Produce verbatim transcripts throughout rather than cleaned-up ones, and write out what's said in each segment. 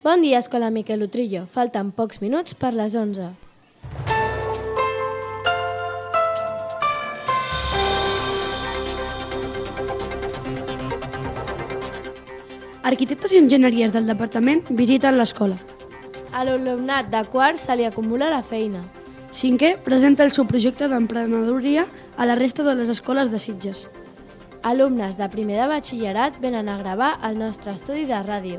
Bon dia, Escola Miquel Utrillo. Falten pocs minuts per les onze. Arquitectes i enginyeries del departament visiten l'escola. A l'alumnat de quart se li acumula la feina. Cinquè presenta el seu projecte d'emprenedoria a la resta de les escoles de Sitges. Alumnes de primer de batxillerat venen a gravar el nostre estudi de ràdio.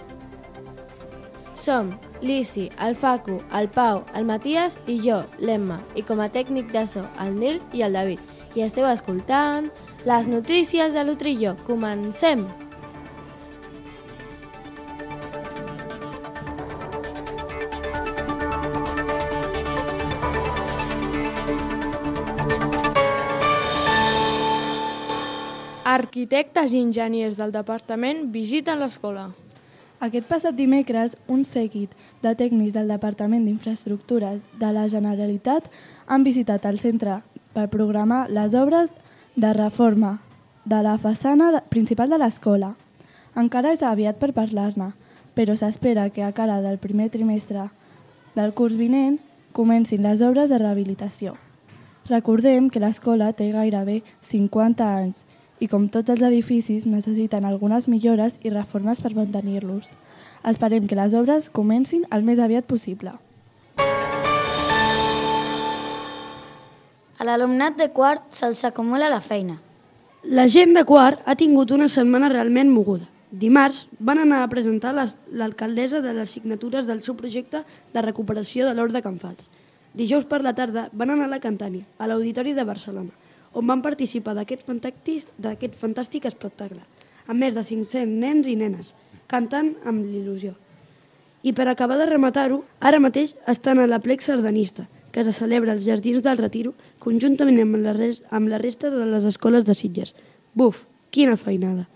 Som l'Isi, el Facu, el Pau, el Matías i jo, l'Emma, i com a tècnic de so, el Nil i el David. I esteu escoltant les notícies de l'Utrillo. Comencem! Arquitectes i enginyers del departament visiten l'escola. Aquest passat dimecres, un seguit de tècnics del Departament d'Infraestructures de la Generalitat han visitat el centre per programar les obres de reforma de la façana principal de l'escola. Encara és aviat per parlar-ne, però s'espera que a cara del primer trimestre del curs vinent comencin les obres de rehabilitació. Recordem que l'escola té gairebé cinquanta anys i com tots els edificis necessiten algunes millores i reformes per mantenir-los. Esperem que les obres comencin el més aviat possible. A l'alumnat de quart se'ls acumula la feina. La gent de quart ha tingut una setmana realment moguda. Dimarts van anar a presentar l'alcaldessa de les signatures del seu projecte de recuperació de l'Hort de Can Fals. Dijous per la tarda van anar a la Cantània, a l'Auditori de Barcelona, on van participar d'aquest fantàstic, d'aquest fantàstic espectacle, amb més de cinc-cents nens i nenes, cantant amb l'il·lusió. I per acabar de rematar-ho, ara mateix estan a l'Aplec Sardanista, que se celebra als Jardins del Retiro, conjuntament amb la, res, amb la resta de les escoles de Sitges. Buf, quina feinada!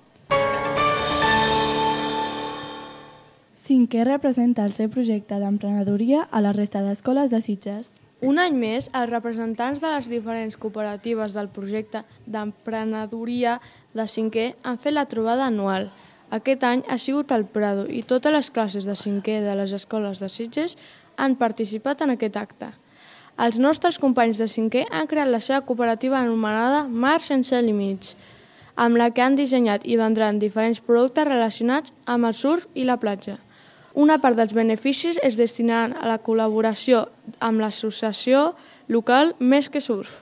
Cinquè representa el seu projecte d'emprenedoria a la resta d'escoles de Sitges. Un any més, els representants de les diferents cooperatives del projecte d'emprenedoria de cinquè han fet la trobada anual. Aquest any ha sigut el Prado i totes les classes de cinquè de les escoles de Sitges han participat en aquest acte. Els nostres companys de cinquè han creat la seva cooperativa anomenada Mar Sense Límits, amb la que han dissenyat i vendran diferents productes relacionats amb el surf i la platja. Una part dels beneficis es destinaran a la col·laboració amb l'associació local Més que Surf.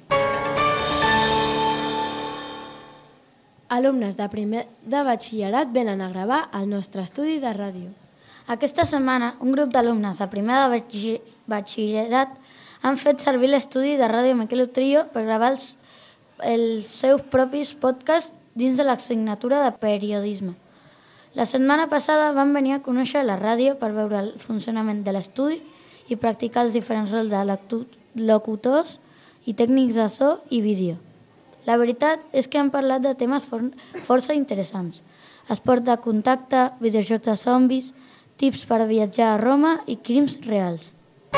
Alumnes de primer de batxillerat venen a gravar el nostre estudi de ràdio. Aquesta setmana, un grup d'alumnes de primer de batxillerat han fet servir l'estudi de ràdio Miquel Utrillo per gravar els, els seus propis podcasts dins de l'assignatura de periodisme. La setmana passada van venir a conèixer la ràdio per veure el funcionament de l'estudi i practicar els diferents rols de locutors i tècnics de so i vídeo. La veritat és que han parlat de temes for força interessants. Esport de contacte, videojocs de zombis, tips per viatjar a Roma i crims reals.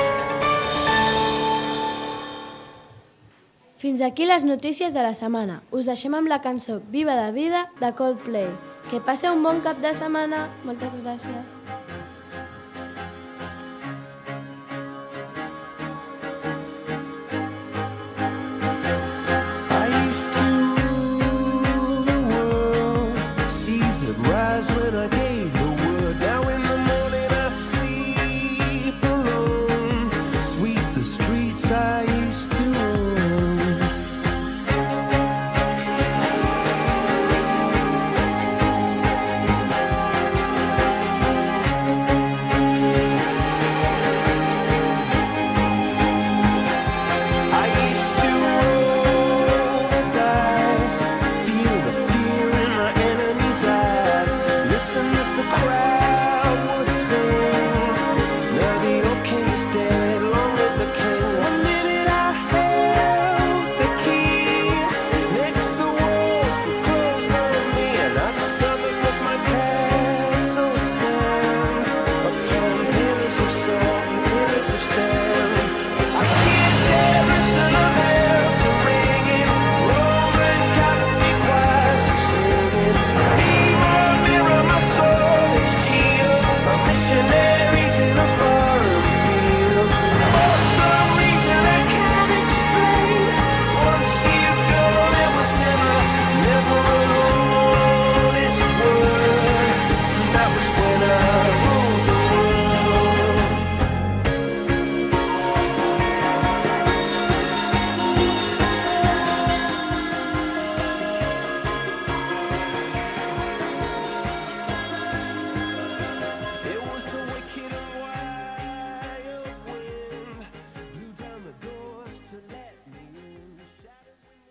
Fins aquí les notícies de la setmana. Us deixem amb la cançó Viva de Vida de Coldplay. Que passeu un bon cap de setmana. Moltes gràcies.